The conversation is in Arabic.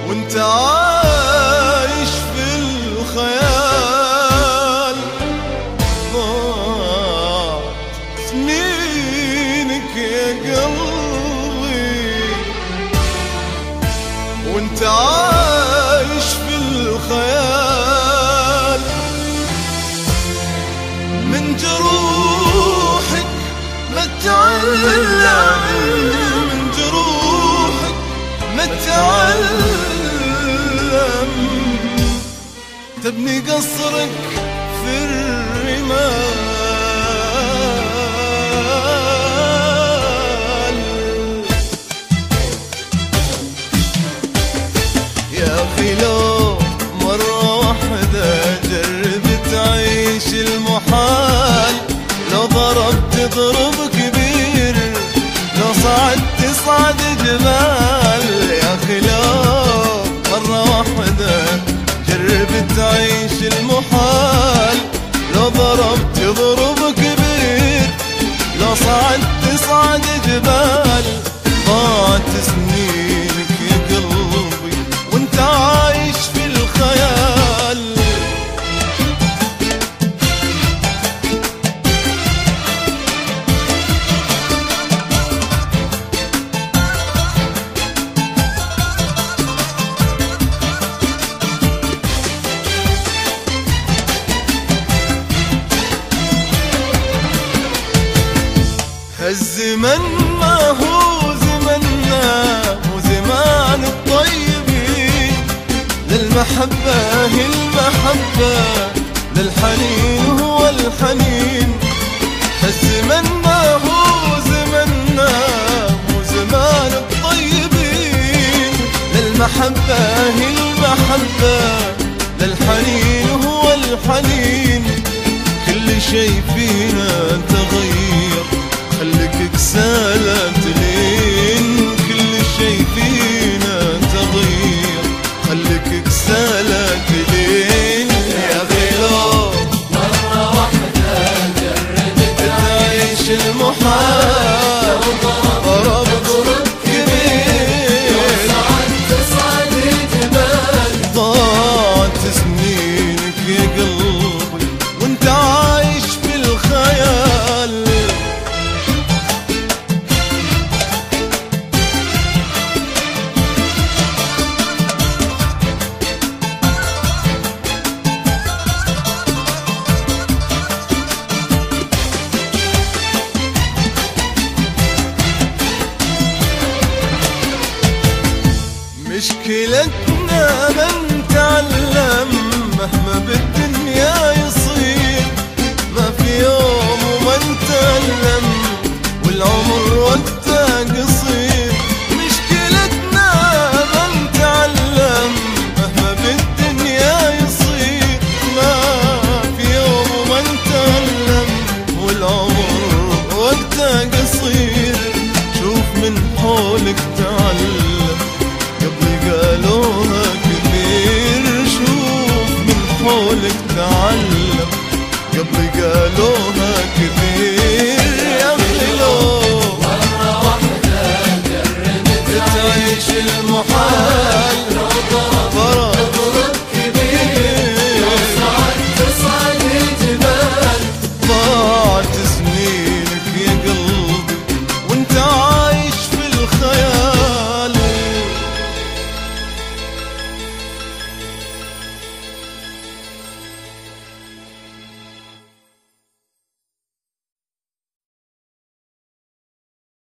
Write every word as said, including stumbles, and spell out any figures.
وانت عايش في الخيال. ضاعت سنينك يا قلبي وانت عايش في الخيال. من جروحك ما تعلم، من جروحك ما تعلم، تبني قصرك في الرمال. يا أخي لو مرة واحدة جرب تعيش المحال، لو ضربت ضرب كبير، لو صعدت تصعد جبال. يا أخي لو مرة واحدة جرب تعيش المحال، لو ضربت ضرب كبير، لو صعدت تصعد جبال. ضاعت سنينك يا قلبي وانت عايش في الخيال. الزمن ما هو زمننا، مو زمان الطيبين، للمحبة هي المحبة، للحنين هو الحنين. الزمن ما هو زمننا، مو زمان الطيبين، للمحبة هي المحبة، للحنين هو الحنين. كل شي فينا تغير، خليك كسالة تلين. كل شي فينا تغير، خليك كسالة تلين. يا أخي لو مرة واحدة جربت تعيش المحال، ضربت ضرب كبير، صعدت تصعد الجبال. ضاعت سنينك يا قلبي وانت عايش في الخيال. مشكلتنا ما نتعلم مهما بالدنيا